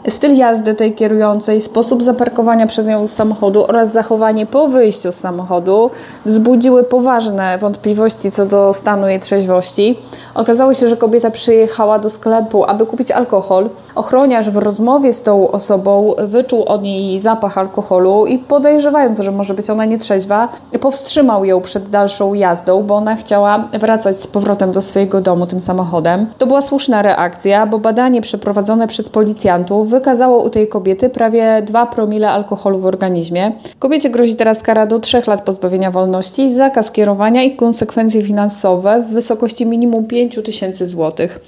Styl jazdy tej kierującej, sposób zaparkowania przez nią z samochodu oraz zachowanie po wyjściu z samochodu wzbudziły poważne wątpliwości co do stanu jej trzeźwości. Okazało się, że kobieta przyjechała do sklepu, aby kupić alkohol. Ochroniarz w rozmowie z tą osobą wyczuł od niej zapach alkoholu i podejrzewając, że może być ona nietrzeźwa, powstrzymał ją przed dalszą jazdą, bo ona chciała wracać z powrotem do swojego domu tym samochodem. To była słuszna reakcja, bo badanie przeprowadzone przez policjantów wykazało u tej kobiety prawie 2 promile alkoholu w organizmie. Kobiecie grozi teraz kara do 3 lat pozbawienia wolności, zakaz kierowania i konsekwencje finansowe w wysokości minimum 5 000 złotych.